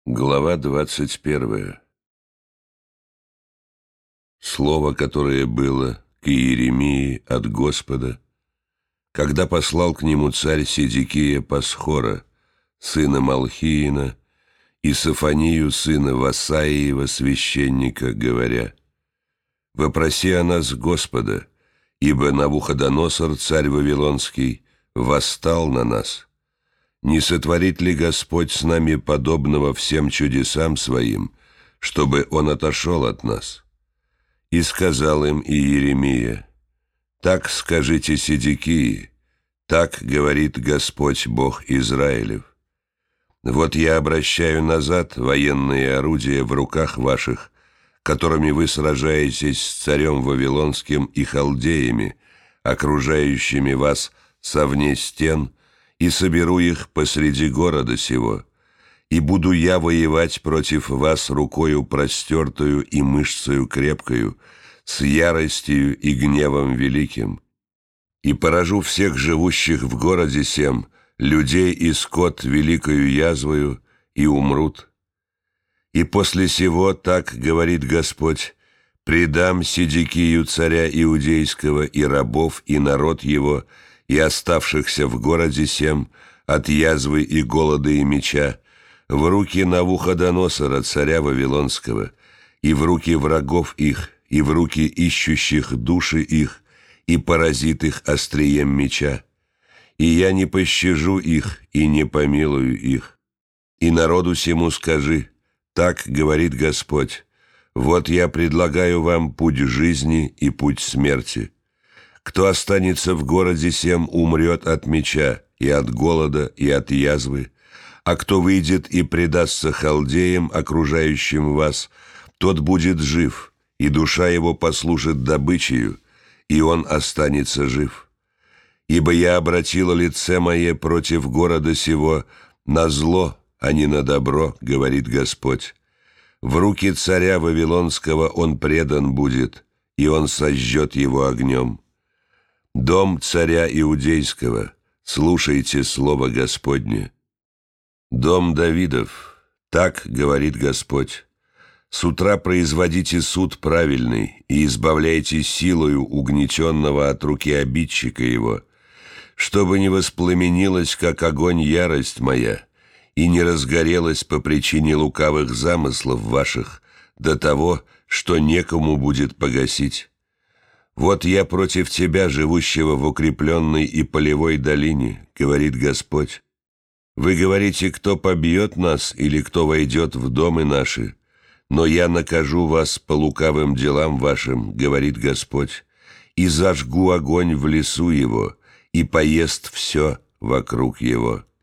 Глава 21. Слово, которое было к Иеремии от Господа, когда послал к нему царь Седекия Пасхора, сына Малхиина, и Софонию, сына Васаиева, священника, говоря: «Вопроси о нас Господа, ибо Навуходоносор, царь Вавилонский, восстал на нас. Не сотворит ли Господь с нами подобного всем чудесам своим, чтобы Он отошел от нас?» И сказал им Иеремия: «Так скажите Седекии, так говорит Господь Бог Израилев: вот я обращаю назад военные орудия в руках ваших, которыми вы сражаетесь с царем Вавилонским и халдеями, окружающими вас совне стен, и соберу их посреди города сего, и буду я воевать против вас рукою простертую и мышцею крепкою, с яростью и гневом великим, и поражу всех живущих в городе сем, людей и скот великою язвою, и умрут. И после сего, так говорит Господь, предам Седекию царя Иудейского и рабов, и народ его, и оставшихся в городе сем от язвы и голода и меча, в руки Навуходоносора, царя Вавилонского, и в руки врагов их, и в руки ищущих души их, и поразит их острием меча. И я не пощажу их, и не помилую их. И народу сему скажи: так говорит Господь: вот я предлагаю вам путь жизни и путь смерти. Кто останется в городе сем, умрет от меча, и от голода, и от язвы, а кто выйдет и предастся халдеям, окружающим вас, тот будет жив, и душа его послужит добычею, и он останется жив. Ибо я обратила лице мое против города сего на зло, а не на добро, говорит Господь. В руки царя Вавилонского он предан будет, и он сожжет его огнем. Дом царя Иудейского, слушайте слово Господне. Дом Давидов, так говорит Господь: с утра производите суд правильный и избавляйте силою угнетенного от руки обидчика его, чтобы не воспламенилась, как огонь, ярость моя, и не разгорелась по причине лукавых замыслов ваших до того, что некому будет погасить. Вот я против тебя, живущего в укрепленной и полевой долине, говорит Господь. Вы говорите: кто побьет нас или кто войдет в домы наши? Но я накажу вас по лукавым делам вашим, говорит Господь, и зажгу огонь в лесу его, и поест все вокруг его».